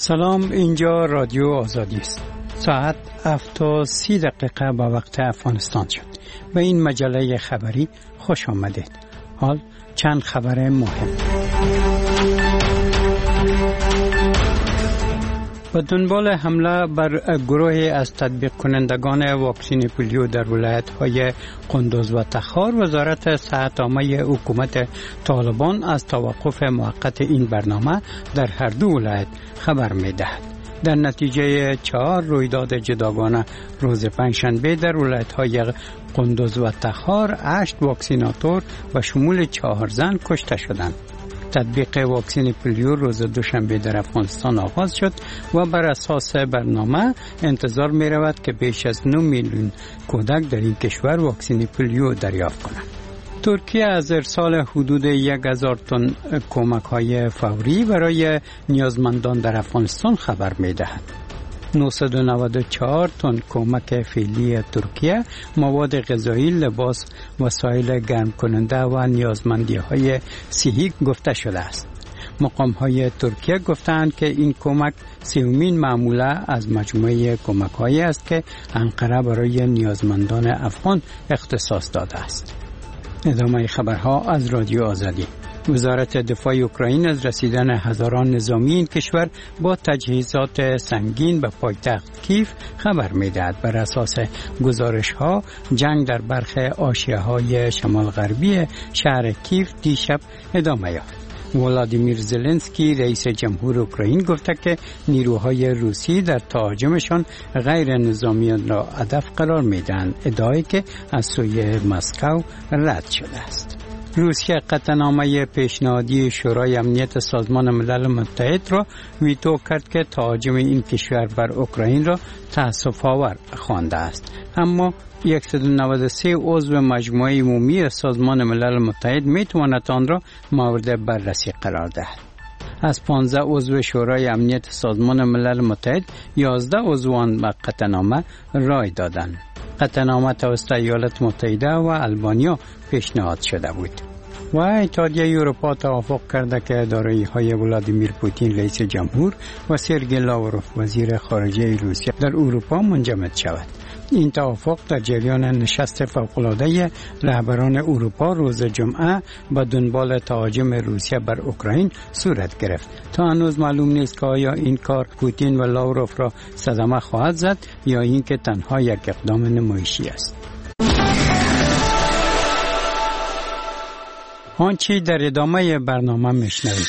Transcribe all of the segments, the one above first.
سلام، اینجا رادیو آزادی است. ساعت 7:30 به وقت افغانستان شد. به این مجله خبری خوش آمدید. حال چند خبر مهم. به دنبال حمله بر گروهی از تطبیق کنندگان واکسن پولیو در ولایت‌های قندوز و تخار، وزارت صحت عامه حکومت طالبان از توقف موقت این برنامه در هر دو ولایت خبر می‌دهد. در نتیجه 4 رویداد جداگانه روز پنجشنبه در ولایت‌های قندوز و تخار 8 واکسیناتور و شمول 4 زن کشته شدند. تطبیق واکسن پولیو روز دوشنبه در افغانستان آغاز شد و بر اساس برنامه انتظار می رود که بیش از 9 میلیون کودک در این کشور واکسن پولیو دریافت کنند. ترکیه از ارسال حدود 1000 تن کمک‌های فوری برای نیازمندان در افغانستان خبر می دهد. 994 تن کمک فعلی ترکیه مواد غذایی، لباس، وسایل گرم کننده و نیازمندی‌های صحی گفته شده است. مقام‌های ترکیه گفتند که این کمک سومین معموله از مجموعه کمک‌هایی است که انقره برای نیازمندان افغان اختصاص داده است. ادامه خبرها از رادیو آزادی. وزارت دفاع اوکراین از رسیدن هزاران نظامی این کشور با تجهیزات سنگین به پایتخت کیف خبر می‌دهد. بر اساس گزارش‌ها جنگ در برخی حاشیه‌های شمال غربی شهر کیف دیشب ادامه یافت. ولادیمیر زلنسکی رئیس جمهور اوکراین گفته که نیروهای روسی در تهاجمشان غیر نظامیان را هدف قرار می‌دهند، ادعایی که از سوی مسکو رد شده است. روسیه قطعنامه پیشنهادی شورای امنیت سازمان ملل متحد را ویتو کرد که تهاجم این کشور بر اوکراین را تأسف‌آور خوانده است، اما 193 عضو مجموعه عمومی سازمان ملل متحد میتواند آن را مورد بررسی قرار دهد. از 15 عضو شورای امنیت سازمان ملل متحد 11 عضو آن به قطعنامه رای دادند. قطعنامه توسط ایالات متحده و آلبانیا پیشنهاد شده بود. و اتحادیه اروپا توافق کرده که دارایی‌های ولادیمیر پوتین رئیس جمهور و سرگئی لاوروف وزیر خارجه روسیه در اروپا منجمد شود. این توافق در جریان نشست فوق‌العاده رهبران اروپا روز جمعه به دنبال تهاجم روسیه بر اوکراین صورت گرفت. تا هنوز معلوم نیست که آیا این کار پوتین و لاوروف را صدمه خواهد زد یا اینکه تنها یک اقدام نمایشی است. آنچه در ادامه برنامه میشنوید.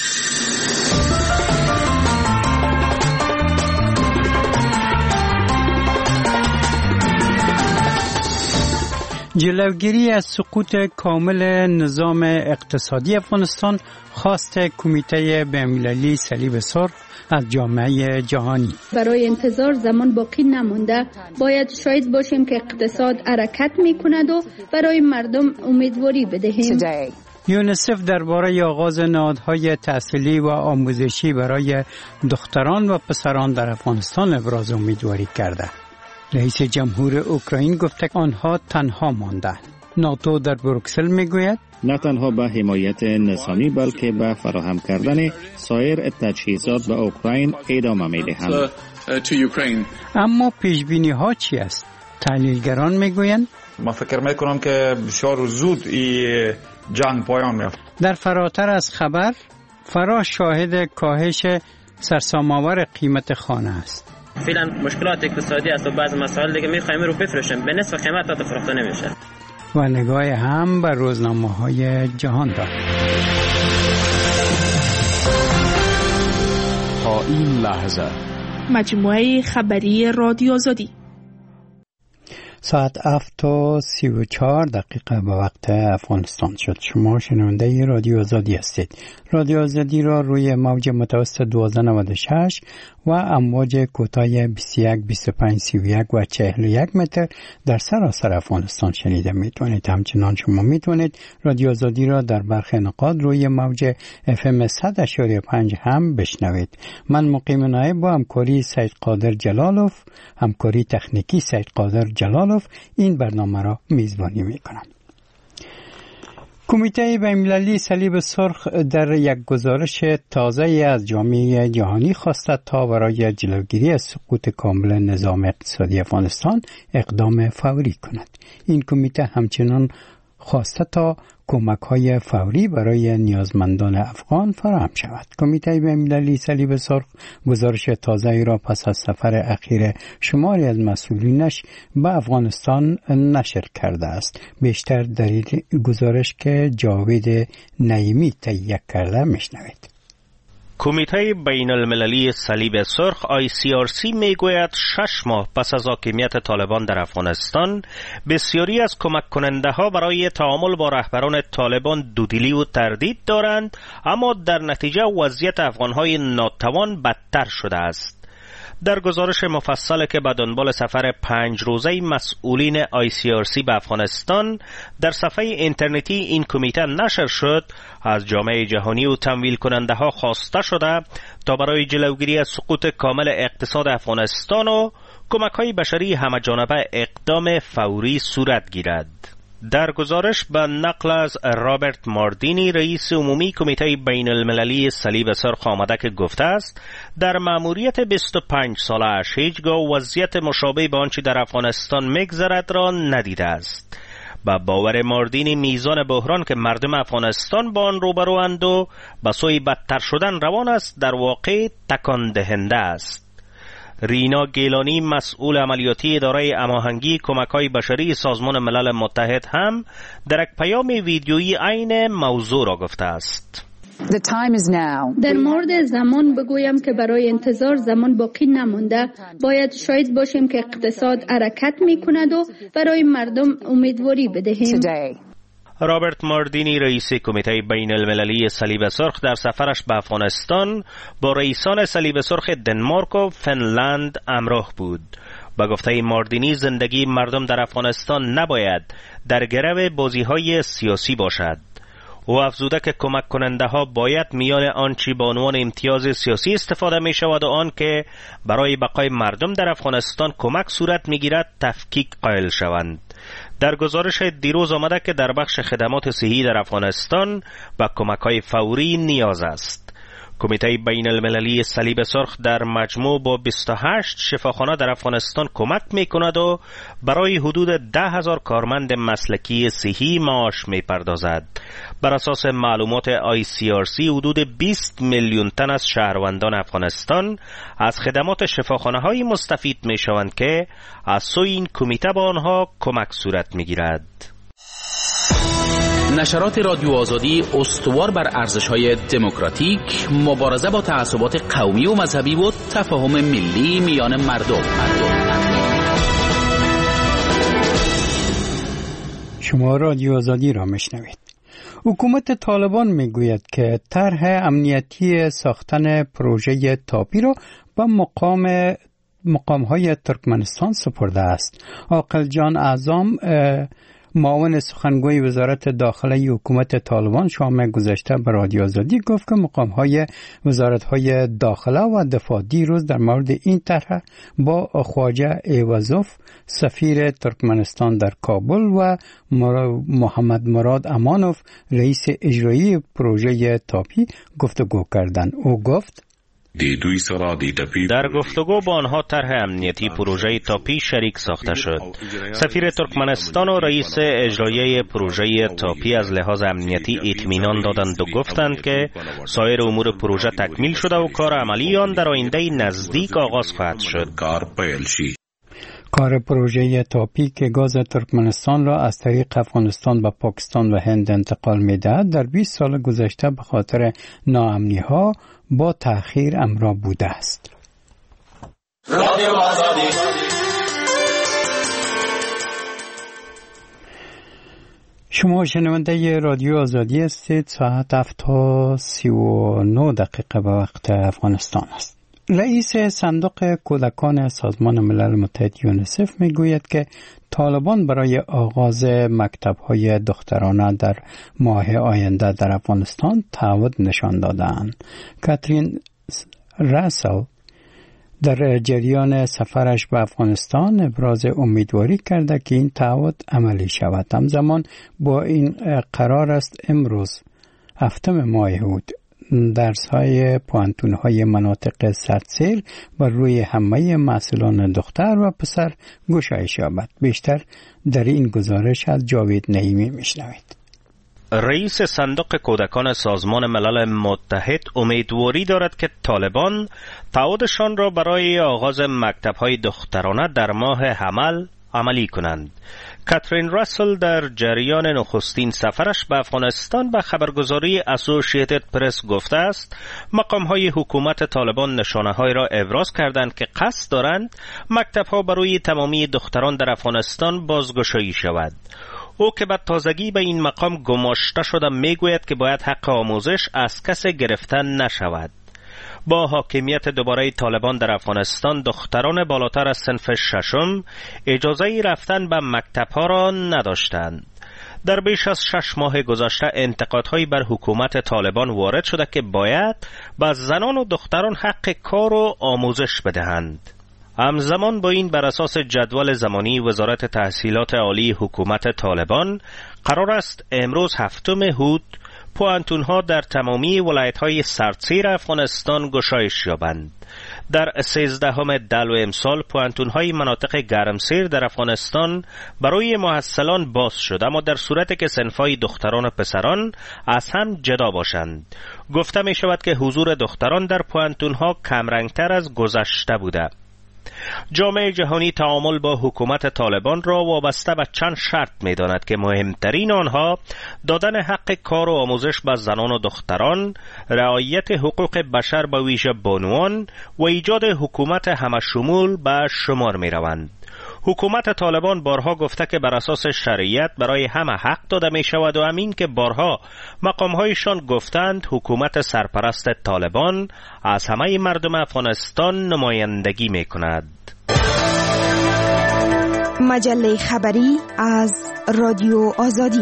جلوگیری از سقوط کامل نظام اقتصادی افغانستان خواست کمیته بین‌المللی صلیب سرخ از جامعه جهانی. برای انتظار زمان باقی نمانده، باید شاهد باشیم که اقتصاد حرکت می‌کند و برای مردم امیدواری بدهیم. یونیسف درباره آغاز نهادهای تحصیلی و آموزشی برای دختران و پسران در افغانستان ابراز امیدواری کرده. رئیس جمهور اوکراین گفته که آنها تنها ماندند. ناتو در بروکسل میگوید نه تنها به حمایت نظامی بلکه به فراهم کردن سایر تجهیزات به اوکراین ادامه میدهند. اما پیشبینی ها چی است؟ تحلیلگران میگویند من فکر میکنم که بسیار زود این جنگ پایان میافت. در فراتر از خبر، فرا شاهد کاهش سرسام‌آور قیمت خانه است. فعلا مشکلات اقتصادی است و بعض مسائل دیگه میخوایم رو بفروشیم به نصف قیمت تا فروخته نمیشه. و نگاه هم بر روزنامه‌های جهان دارد. تا این لحظه مجموعه خبری رادیو آزادی. ساعت 7:34 به وقت افغانستان شد. شما شنونده رادیو آزادی هستید. رادیو آزادی را روی موج متوسط 1296 و امواج کوتاه 21 25 31 و 41 متر در سراسر افغانستان شنیده میتونید. همچنان شما میتونید رادیو آزادی را در برخی نقاط روی موج FM 100.5 هم بشنوید. من مقیم نایب با همکاری سید قادر جلالوف، همکاری تکنیکی سید قادر جلالوف این برنامه را میزبانی میکنم. کمیته بین‌المللی صلیب سرخ در یک گزارش تازه از جامعه جهانی خواسته تا برای جلوگیری از سقوط کامل نظام اقتصادی افغانستان اقدام فوری کند. این کمیته همچنان خواسته تا کمک‌های فوری برای نیازمندان افغان فراهم شود. کمیته بین‌المللی صلیب سرخ گزارش تازه‌ای را پس از سفر اخیر شماری از مسئولینش به افغانستان نشر کرده است. بیشتر در این گزارش که جاوید نعیمی تهیه کرده میشنوید. کمیته بین المللی صلیب سرخ ICRC میگوید 6 ماه پس از حاکمیت طالبان در افغانستان بسیاری از کمک کننده ها برای تعامل با رهبران طالبان دودلی و تردید دارند، اما در نتیجه وضعیت افغانهای ناتوان بدتر شده است. در گزارش مفصل که به دنبال سفر 5 روزه مسئولین ICRC به افغانستان در صفحه اینترنتی این کمیته نشر شد، از جامعه جهانی و تمویل کننده ها خواسته شده تا برای جلوگیری از سقوط کامل اقتصاد افغانستان و کمک های بشری همه‌جانبه اقدام فوری صورت گیرد. در گزارش به نقل از رابرت ماردینی رئیس عمومی کمیته بین المللی صلیب سرخ آمده که گفته است در مأموریت 25 ساله اش هیچگاه وضعیت مشابه به آنچه در افغانستان میگذرد را ندیده است. با باور ماردینی میزان بحران که مردم افغانستان با آن روبروند و به سوی بدتر شدن روان است در واقع تکان دهنده است. رینا گیلانی مسئول عملیاتی اداره هماهنگی کمک‌های بشری سازمان ملل متحد هم در یک پیام ویدیویی عین موضوع را گفته است. در مورد زمان بگویم که برای انتظار زمان باقی نمانده، باید شاهد باشیم که اقتصاد حرکت می کند و برای مردم امیدواری بدهیم. رابرت ماردینی رئیس کمیته بین المللی صلیب سرخ در سفرش به افغانستان با رئیسان صلیب سرخ دنمارک و فنلند همراه بود. با گفته ماردینی زندگی مردم در افغانستان نباید در گرو بازی‌های سیاسی باشد. او افزوده که کمک کننده ها باید میان آنچه به عنوان امتیاز سیاسی استفاده می شود و آن که برای بقای مردم در افغانستان کمک صورت می گیرد تفکیک قائل شوند. در گزارش دیروز آمده که در بخش خدمات صحی در افغانستان به کمک‌های فوری نیاز است. کمیته بین المللی صلیب سرخ در مجموع با 28 شفاخانه در افغانستان کمک می‌کند و برای حدود 10,000 کارمند مسلکی صحی معاش می‌پردازد. بر اساس معلومات ICRC حدود 20 میلیون تن از شهروندان افغانستان از خدمات شفاخانه‌های مستفید می‌شوند که از سوی این کمیته با آنها کمک صورت می‌گیرد. نشرات رادیو آزادی استوار بر ارزش‌های دموکراتیک، مبارزه با تعصبات قومی و مذهبی و تفاهم ملی میان مردم. شما رادیو آزادی را میشنوید. حکومت طالبان میگوید که طرح امنیتی ساختن پروژه تاپی را به مقام‌های ترکمنستان سپرده است. عاقل جان اعظم معاون سخنگوی وزارت داخله حکومت طالبان شام گذشته به رادیو آزادی گفت که مقام‌های وزارت‌های داخله و دفاع دیروز در مورد این طرح با خواجه ایوازوف سفیر ترکمنستان در کابل و محمد مراد امانوف رئیس اجرایی پروژه تاپی گفتگو کردند. او گفت در گفتگو با آنها طرح امنیتی پروژه تاپی شریک ساخته شد. سفیر ترکمنستان و رئیس اجرایی پروژه تاپی از لحاظ امنیتی اطمینان دادند و گفتند که سایر امور پروژه تکمیل شده و کار عملی آن در آینده نزدیک آغاز خواهد شد. کار پروژه تاپی که گاز ترکمنستان را از طریق افغانستان به پاکستان و هند انتقال می‌دهد در 20 سال گذشته به خاطر ناامنی‌ها با تأخیر همراه بوده است. شما شنونده رادیو آزادی هستید. ساعت 7:39 به وقت افغانستان است. رئیس صندوق کودکان سازمان ملل متحد یونیسف میگوید که طالبان برای آغاز مکتب‌های دخترانه در ماه آینده در افغانستان تعهد نشان دادند. کاترین راسل در جریان سفرش به افغانستان ابراز امیدواری کرده که این تعهد عملی شود. همزمان با این قرار است امروز 7 ماه اوت درس‌های پوانتون‌های مناطق سردسیر بر روی همه محصلان دختر و پسر گشایش یابد. بیشتر در این گزارش از جاوید نعیمی میشنوید. رئیس صندوق کودکان سازمان ملل متحد امیدواری دارد که طالبان تعهدشان را برای آغاز مکتب‌های دخترانه در ماه حمل عملی کنند. کاترین راسل در جریان نخستین سفرش به افغانستان به خبرگزاری اسوسییتد پرس گفته است مقام‌های حکومت طالبان نشانه‌هایی را ابراز کردند که قصد دارند مکتب‌ها برای تمامی دختران در افغانستان بازگشایی شود. او که به تازگی به این مقام گماشته شده میگوید که باید حق آموزش از کس گرفته نشود. با حاکمیت دوباره طالبان در افغانستان دختران بالاتر از صنف ششم اجازه رفتن به مکتب‌ها را نداشتند. در بیش از 6 ماه گذشته انتقادهایی بر حکومت طالبان وارد شده که باید به زنان و دختران حق کار و آموزش بدهند. همزمان با این بر اساس جدول زمانی وزارت تحصیلات عالی حکومت طالبان قرار است امروز 7 اوت پوانتون‌ها در تمامی ولایت‌های سردسیر افغانستان گشایش یابند. در 13 دلو امسال پوانتون‌های مناطق گرمسیر در افغانستان برای محصلان باز شد، اما در صورتی که صنف‌های دختران و پسران از هم جدا باشند. گفته می شود که حضور دختران در پوانتون‌ها کمرنگتر از گذشته بوده. جامعه جهانی تعامل با حکومت طالبان را وابسته به چند شرط می داند که مهمترین آنها دادن حق کار و آموزش به زنان و دختران، رعایت حقوق بشر به ویژه بانوان و ایجاد حکومت همشمول به شمار می روند. حکومت طالبان بارها گفته که بر اساس شریعت برای همه حق داده می شود و همین که بارها مقامهایشان گفتند حکومت سرپرست طالبان از همه مردم افغانستان نمایندگی می کند. مجله خبری از رادیو آزادی.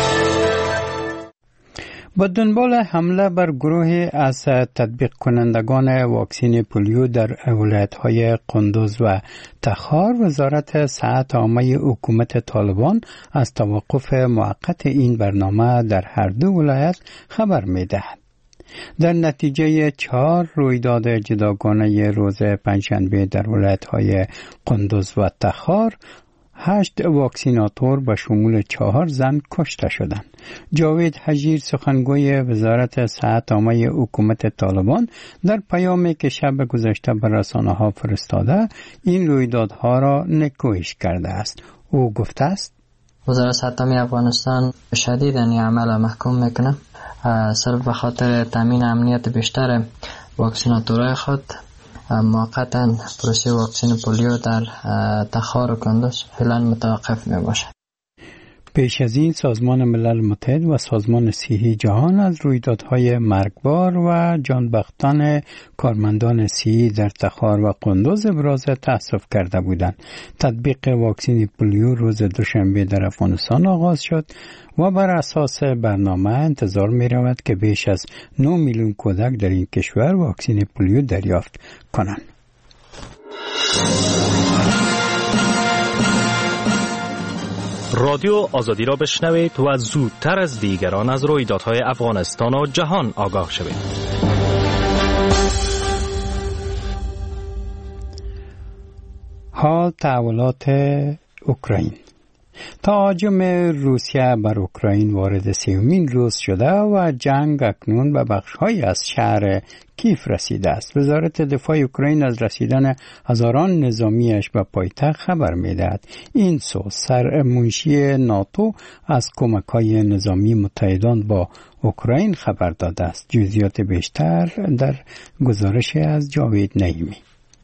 با دنبال حمله بر گروه از تطبیق کنندگان واکسین پولیو در ولایت‌های قندوز و تخار، وزارت صحت عامه حکومت طالبان از توقف موقت این برنامه در هر دو ولایت خبر می‌دهد. در نتیجه 4 رویداد جداگانه روز پنجشنبه در ولایت‌های قندوز و تخار 8 واکسیناتور به شمول 4 زن کشته شدند. جاوید حجیر سخنگوی وزارت صحت عامه حکومت طالبان در پیامی که شب گذشته به رسانه‌ها فرستاده این رویدادها را نکوهش کرده است. او گفته است وزارت صحت عامه افغانستان شدیداً این عمل محکوم میکنه. صرف به خاطر تامین امنیت بیشتر واکسیناتورهای خود موقتا پروسه واکسین پولیو در تخار و کندوز فعلا متوقف می باشد. پیش از این سازمان ملل متحد و سازمان صحی جهان از رویدادهای مرگبار و جانبختان کارمندان صحی در تخار و قندوز ابراز تأسف کرده بودند. تطبیق واکسن پولیو روز دوشنبه در افغانستان آغاز شد و بر اساس برنامه انتظار می رود که بیش از 9 میلیون کودک در این کشور واکسن پولیو دریافت کنند. رادیو آزادی را بشنوید و زودتر از دیگران از رویدادهای افغانستان و جهان آگاه شوید. حال تحولات اوکراین. تهاجم روسیه بر اوکراین وارد 3مین روز شده و جنگ اکنون به بخش‌هایی از شهر کیف رسیده است. وزارت دفاع اوکراین از رسیدن هزاران نظامیش به پایتخت خبر می‌دهد. این سو سرمنشی ناتو از کمک‌های نظامی متحدان با اوکراین خبر داده است. جزئیات بیشتر در گزارش از جاوید نعیمی.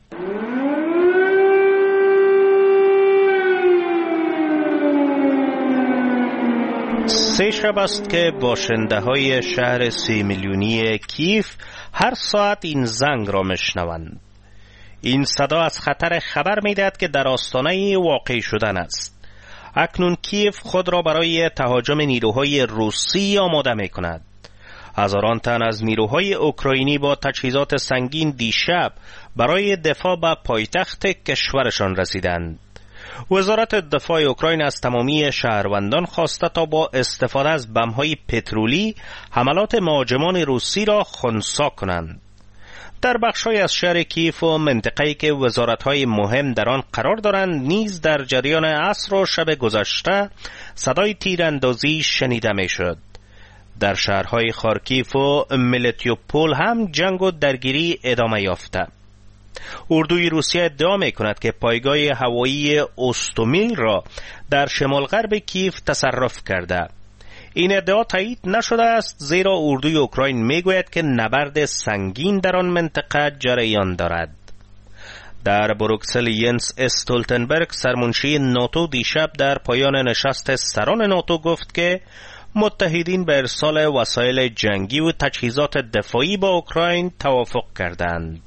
3 شب است که باشنده‌های شهر 3 میلیونی کیف هر ساعت این زنگ را میشنوند. این صدا از خطر خبر میدهد که در آستانه واقع شدن است. اکنون کیف خود را برای تهاجم نیروهای روسی آماده میکند. هزاران تن از نیروهای اوکراینی با تجهیزات سنگین دیشب برای دفاع به پایتخت کشورشان رسیدند. وزارت دفاع اوکراین از تمامی شهروندان خواسته تا با استفاده از بم‌های پترولی حملات مهاجمان روسی را خنثی کنند. در بخش‌های از شهر کیف و منطقه‌ای که وزارت‌های مهم در آن قرار دارند نیز در جریان عصر و شب گذشته صدای تیراندازی شنیده می‌شد. در شهرهای خارکیف و ملیتوپول هم جنگ و درگیری ادامه یافته. اردوی روسیه ادعا می‌کند که پایگاه هوایی اوستومیل را در شمال غرب کیف تصرف کرده. این ادعا تایید نشده است، زیرا اردوی اوکراین میگوید که نبرد سنگین در آن منطقه جریان دارد. در بروکسل ینس استولتنبرگ سرمنشی ناتو دیشب در پایان نشست سران ناتو گفت که متحدین به ارسال وسایل جنگی و تجهیزات دفاعی به اوکراین توافق کردند.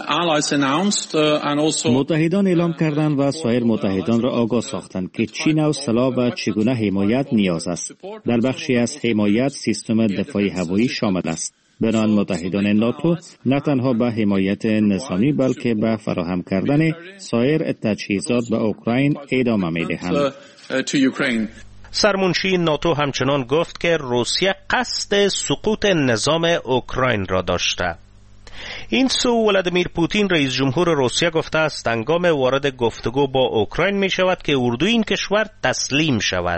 متحدان اعلام کردند و سایر متحدان را آگاه ساختند که چه نوع سلاح و چگونه حمایت نیاز است. در بخشی از حمایت سیستم دفاعی هوایی شامل است. بنابراین متحدان ناتو نه تنها به حمایت نظامی بلکه به فراهم کردن سایر تجهیزات به اوکراین ادامه می‌دهند. سرمنشی ناتو همچنان گفت که روسیه قصد سقوط نظام اوکراین را داشته. این سو ولادیمیر پوتین رئیس جمهور روسیه گفته است هنگام وارد گفتگو با اوکراین می شود که اردوی این کشور تسلیم شود.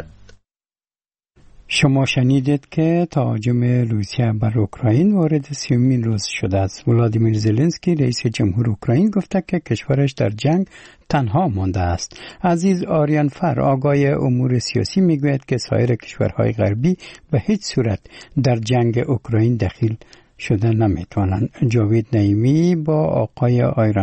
شما شنیدید که تهاجم روسیه بر اوکراین وارد 30مین روز شده است. ولادیمیر زلنسکی رئیس جمهور اوکراین گفته که کشورش در جنگ تنها مانده است. عزیز آریان فر آگاه امور سیاسی میگوید که سایر کشورهای غربی به هیچ صورت در جنگ اوکراین دخیل شده نمیتوانند. جاوید نعیمی با آقای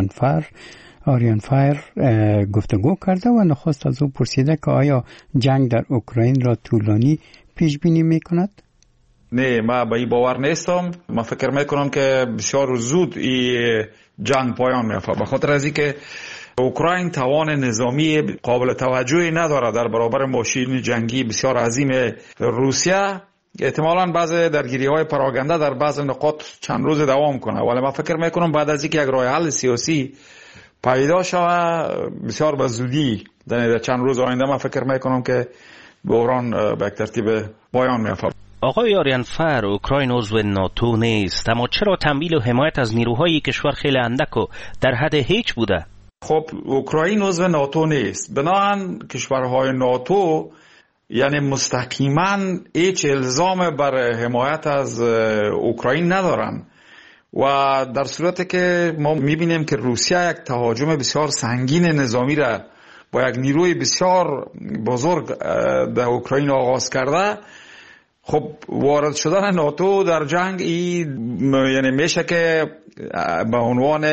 آریان فر گفتگو کرده و نخست از او پرسیده که آیا جنگ در اوکراین را طولانی پیش بینی میکند؟ نه، من به این باور نیستم. من فکر میکنم که بسیار زود این جنگ پایان میافته، به خاطر از اینکه اوکراین توان نظامی قابل توجهی نداره در برابر ماشین جنگی بسیار عظیم روسیه. احتمالاً بعض درگیری‌های پراگنده در بعض نقاط چند روز دوام کنه، ولی من فکر میکنم بعد از اینکه یک راه حل سیاسی پیدا شود بسیار به زودی در چند روز آینده من فکر میکنم که بحران به یک ترتیب پایان میافته. آقای آریان فر، اوکراین عضو ناتو نیست، اما چرا تمویل و حمایت از نیروهای کشور خیلی اندک و در حد هیچ بوده؟ خب اوکراین عضو ناتو نیست، بنابراین کشورهای ناتو یعنی مستقیما هیچ الزام بر حمایت از اوکراین ندارن و در صورتی که ما میبینیم که روسیه یک تهاجم بسیار سنگین نظامی را با یک نیروی بسیار بزرگ در اوکراین آغاز کرده، خب وارد شدن ناتو در جنگ یعنی میشه که به عنوان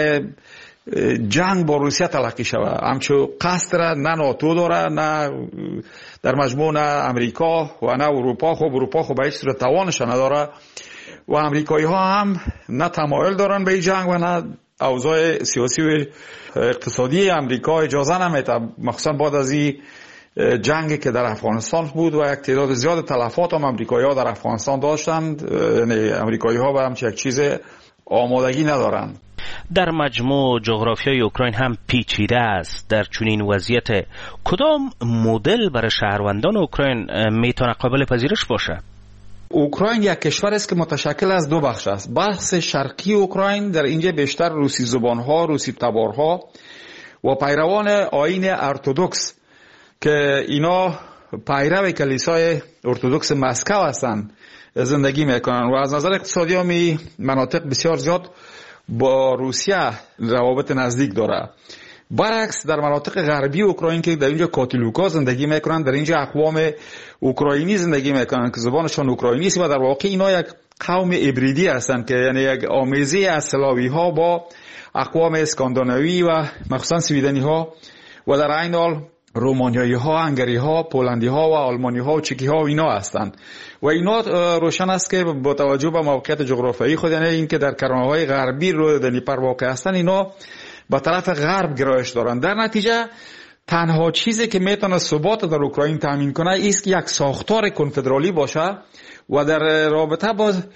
جنگ با روسیه تلقی شود. همچون قصد را نه ناتو داره، نه در مجموع نه امریکا و نه اروپا. خب اروپا خب به هیچ صورت توانش نداره و امریکایی ها هم نه تمایل دارن به این جنگ و نه اوضاع سیاسی و اقتصادی امریکا اجازه نمیده، مخصوصا بعد از این جنگی که در افغانستان بود و یک تعداد زیاد تلفات هم امریکایی ها در افغانستان داشتند. یعنی امریکایی ها به همچین یک چیز آمادگی ندارند. در مجموع جغرافیای اوکراین هم پیچیده است. در چنین وضعیت کدام مدل برای شهروندان اوکراین میتونه قابل پذیرش باشه؟ اوکراین یک کشور است که متشکل از دو بخش است. بخش شرقی اوکراین در اینجا بیشتر روسی زبانها، روسی تبارها و پیروان آیین ارتدوکس که اینا پیرو کلیسای ارتدوکس مسکو هستند زندگی میکنن و از نظر اقتصادی هم مناطق بسیار زیاد با روسیه روابط نزدیک داره. برعکس در مناطق غربی اوکراین که در اینجا کاتیلوکا زندگی میکنن، در اینجا اقوام اوکراینی زندگی میکنن که زبانشان اوکراینی است و در واقع اینا یک قوم هیبریدی هستند که یعنی یک آمیزه از سلاوی ها با اقوام اسکاندیناوی و مخصوصا سویدنی ها و در عین حال رومانیایی ها، هنگری ها، پولندی ها و آلمانی ها و چکی ها و اینا هستند و اینا روشن است که با توجه به موقعیت جغرافیایی خود، یعنی اینکه در کرانه‌های غربی رو دنیپر واقع هستند، اینا به طرف غرب گرایش دارند. در نتیجه تنها چیزی که میتونه ثبات در اوکراین تامین کنه است که یک ساختار کنفدرالی باشه و در رابطه با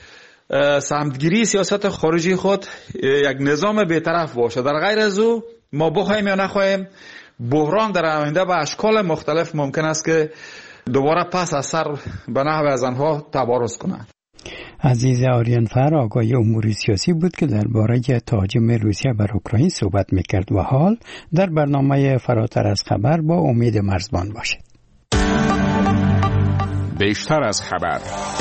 سمتگیری سیاست خارجی خود یک نظام بی‌طرف باشه. در غیر از او ما بخوایم یا نخوایم بحران در آینده به اشکال مختلف ممکن است که دوباره پس از سر به نحو از آنها تبارز کنند. عزیز آریانفر آقای امور سیاسی بود که درباره تهاجم روسیه بر اوکراین صحبت میکرد و حال در برنامه فراتر از خبر با امید مرزبان باشید. بیشتر از خبر.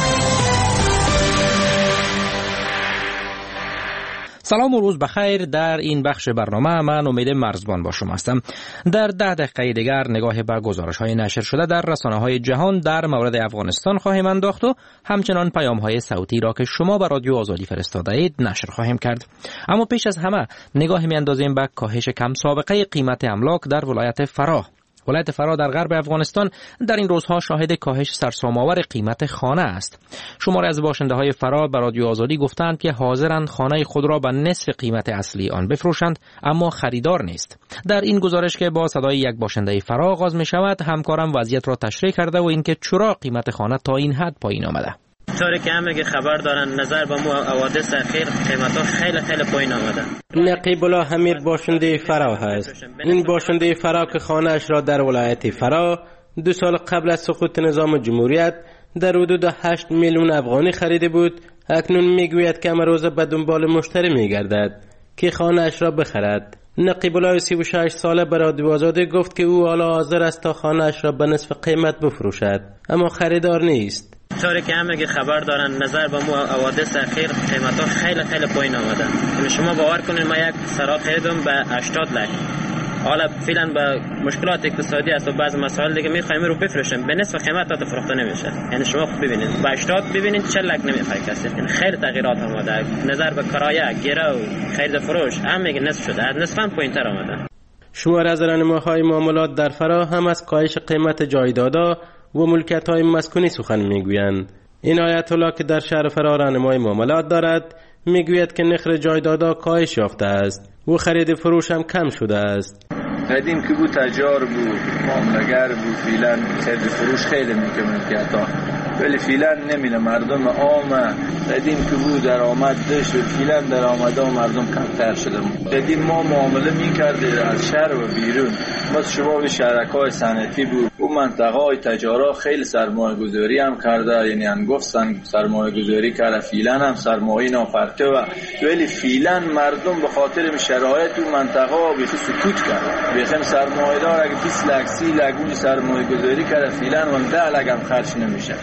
سلام و روز بخیر. در این بخش برنامه من امید مرزبان با شما هستم. در 10 دقیقه دیگر نگاه به گزارش‌های نشر شده در رسانه‌های جهان در مورد افغانستان خواهیم انداخت و همچنان پیام‌های صوتی را که شما به رادیو آزادی فرستاده اید نشر خواهیم کرد. اما پیش از همه نگاه می‌اندازیم به کاهش کم سابقه قیمت املاک در ولایت فراه. ولایت فراه در غرب افغانستان در این روزها شاهد کاهش سرسام‌آور قیمت خانه است. شماری از باشنده‌های فراه به رادیو آزادی گفتند که حاضرند خانه خود را به نصف قیمت اصلی آن بفروشند اما خریدار نیست. در این گزارش که با صدای یک باشنده فراه آغاز می‌شود، همکارم وضعیت را تشریح کرده و اینکه چرا قیمت خانه تا این حد پایین آمده. طوری که همه خبر دارن نظر به حوادث اخیر قیمت‌ها خیلی پایین آمده. نقیب الله حمیر باشنده فراه است. این باشنده فراه که خانه‌اش را در ولایت فراه 2 سال قبل از سقوط نظام جمهوریت در حدود 8 میلیون افغانی خریده بود، اکنون میگوید که امروز به دنبال مشتری میگردد که خانه‌اش را بخرد. نقیب الله 36 ساله به رادیو آزادی گفت که او حالا حاضر است تا خانه‌اش را به نصف قیمت بفروشد اما خریدار نیست. طوری که همه خبر دارن نظر به حوادث اخیر قیمت‌ها خیلی پایین آمده. شما باور کنید ما یک سرا خریدم به 80 لک. حالا فعلا به مشکلات اقتصادی است و بعض مسائل دیگه می‌خوایم رو بفروشیم به نصف قیمت تا فروخته نمیشه. یعنی شما ببینید به 80 ببینید 40 لک نمیخواد کسی. یعنی خیلی تغییرات آمده. نظر به کرایه، گرو، خرید فروش همه نصف شده. از نصف هم پایین‌تر آمده. شمار از راهنماهای معاملات در فراه هم از کاهش قیمت جایدادها و ملکیت‌های مسکونی سخن میگویند. این آیت الله که در شهر فراه راهنمای معاملات دارد میگوید که نرخ جایدادها کاهش یافته است و خرید فروش هم کم شده است. قدیم که بود تجار بود، معامله‌گر بود، فعلا خرید فروش خیلی میکنه ملکیت‌ها، ولی فعلا نمیله. مردم عام قدیم که بود درآمد داشت و فعلا درآمدها مردم کمتر شده. قدیم ما معامله میکردیم از شهر و بیرون، مثل شباب شرکای صنعتی بود. اون منطقه‌های تجارا خیلی سرمایه گذاری هم کرده، یعنی انگفت سرمایه گذاری کرده. فعلا هم سرمایه نافرته و ولی فعلا مردم به خاطر شرایط اون منطقه‌ها بیخی سکوت کرد. بیخی سرمایه‌دار اگه 20 لک 30 لک سرمایه گذاری کرده فعلا اون 10 لک هم خرج نمیشه.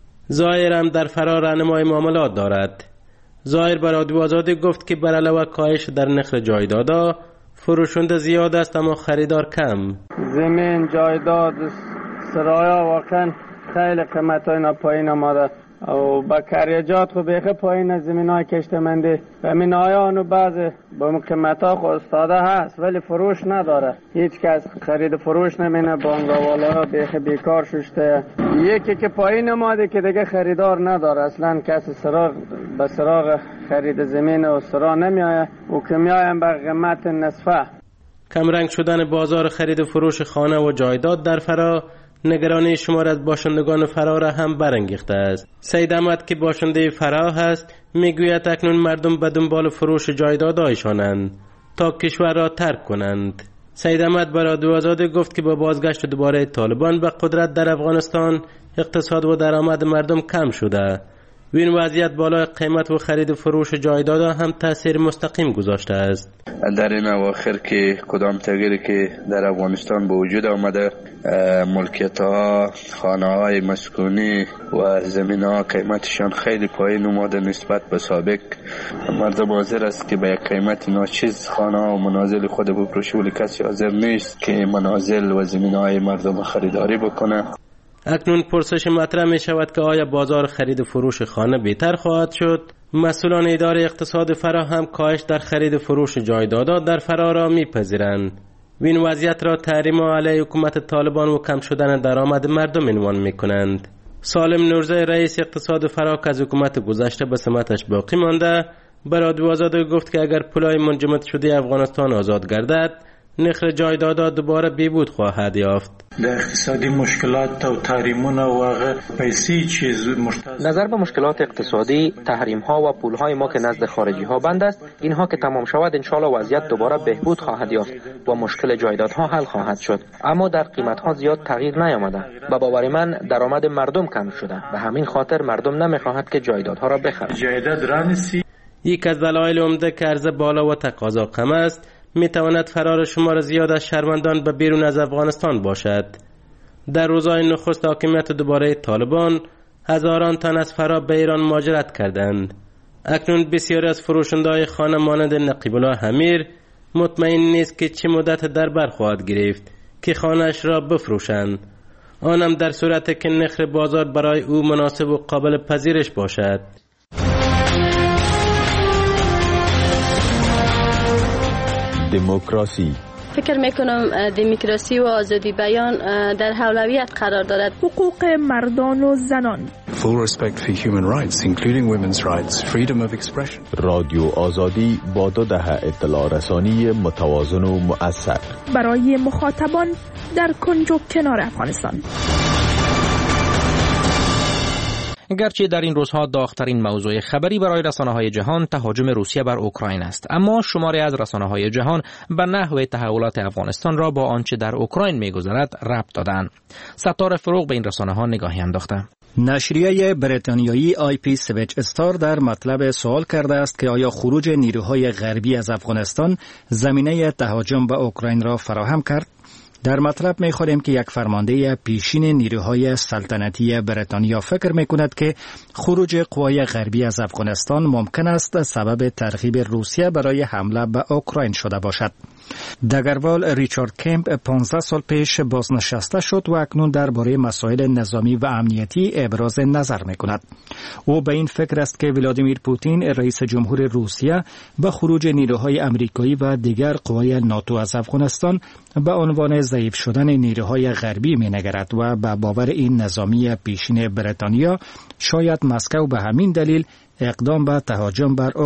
ظاهر هم در فراه راهنمای معاملات دارد. ظاهر به رادیو آزادی گفت که بر علاوه کاهش در نرخ جایدادها فروشنده زیاد است اما خریدار کم. زمین، جایداد، سرایا واقعا خیلی قیمت‌های اینا پایین آمده و با کریجات خو بیخه پایین زمین‌های کشتمندی و منایان بعض با قیمت‌ها خو استاده هست ولی فروش نداره. هیچ کس خرید فروش نمینه. بانگاوالا بیخه بیکار شده. یکی که پایین اومده که دیگه خریدار نداره. اصلا کسی به سراغ خرید زمین و سرا نمیآیه و که میایم به قیمت نصفه. کمرنگ شدن بازار خرید فروش خانه و جایداد در فراه نگرانی شمار از باشندگان فراه را هم برانگیخته است. سید احمد که باشنده فراه است میگوید اکنون مردم به دنبال فروش جایدادهایشانند تا کشور را ترک کنند. سید احمد به رادیو آزادی گفت که با بازگشت دوباره طالبان به قدرت در افغانستان اقتصاد و درآمد مردم کم شده و این وضعیت بالای قیمت و خرید فروش جایدادها هم تاثیر مستقیم گذاشته است. در این اواخر که کدام تغییری که در افغانستان به وجود آمده، ملکیت‌ها، خانه‌های مسکونی و زمین‌ها قیمتشان خیلی پایین اومده نسبت به سابق. مردم حاضر است که به یک قیمت ناچیز خانه‌ها و منازل خود بفروشه ولی کسی حاضر نیست که منازل و زمین‌های مردم خریداری بکنه. اکنون پرسش مطرح می شود که آیا بازار خرید فروش خانه بهتر خواهد شد؟ مسئولان اداره اقتصاد فراه هم کاهش در خرید فروش جایدادها در فراه را میپذیرند و این وضعیت را تحریم علیه حکومت طالبان و کم شدن درآمد مردم عنوان میکنند. سالم نورزی رئیس اقتصاد فراه که از حکومت گذشته به سمتش باقی مانده به رادیو آزادی گفت که اگر پولای منجمد شده افغانستان آزاد گردد نرخ جایدادات دوباره بیبود خواهد یافت. در اقتصادی مشکلات و تحریمون و پیسی چیز نظر به مشکلات اقتصادی، تحریم ها و پول های ما که نزد خارجی ها بند است، اینها که تمام شود انشالله وضعیت دوباره بهبود خواهد یافت و مشکل جایدادها حل خواهد شد. اما در قیمت ها زیاد تغییر نیامده. به باور من درآمد مردم کم شده. به همین خاطر مردم نمیخواهند که جایدادها را بخرند. جایداد رانسی یک از دلایل عمده که عرضه بالا و تقاضا کم است میتواند فرار شمار زیاد از شهروندان به بیرون از افغانستان باشد. در روزهای نخست حاکمیت دوباره طالبان هزاران تن از فرار به ایران مهاجرت کردند. اکنون بسیاری از فروشنده‌های خانه مانند نقیب الله امیر مطمئن نیست که چه مدت در بر خواهد گرفت که خانه‌اش را بفروشند، آنم در صورتی که نرخ بازار برای او مناسب و قابل پذیرش باشد. دموکراسی. فکر میکنم دموکراسی و آزادی بیان در اولویت قرار دارد. حقوق مردان و زنان. Full respect for human rights including women's rights, freedom of expression. رادیو آزادی با 2 دهه اطلاع رسانی متوازن و مؤثر برای مخاطبان در کنج و کنار افغانستان. گرچه در این روزها داغ‌ترین موضوع خبری برای رسانه‌های جهان تهاجم روسیه بر اوکراین است، اما شماری از رسانه‌های جهان به نحو تحولات افغانستان را با آنچه در اوکراین می‌گذرد ربط دادند. ستاره فروغ به این رسانه‌ها نگاهی انداخته. نشریه بریتانیایی IP سویچ استار در مطلب سوال کرده است که آیا خروج نیروهای غربی از افغانستان زمینه تهاجم به اوکراین را فراهم کرد؟ در مطلب می‌خوانیم که یک فرمانده پیشین نیروهای سلطنتی بریتانیا فکر می‌کند که خروج قوای غربی از افغانستان ممکن است سبب ترغیب روسیه برای حمله به اوکراین شده باشد. دگروال ریچارد کمپ 15 سال پیش بازنشسته شد و اکنون درباره مسائل نظامی و امنیتی ابراز نظر می‌کند. او به این فکر است که ولادیمیر پوتین رئیس جمهور روسیه به خروج نیروهای آمریکایی و دیگر قوای ناتو از افغانستان به عنوان ضعیف شدن نیروهای غربی می‌نگرد و به باور این نظامی پیشین بریتانیا شاید مسکو به همین دلیل اقدام به تهاجم بر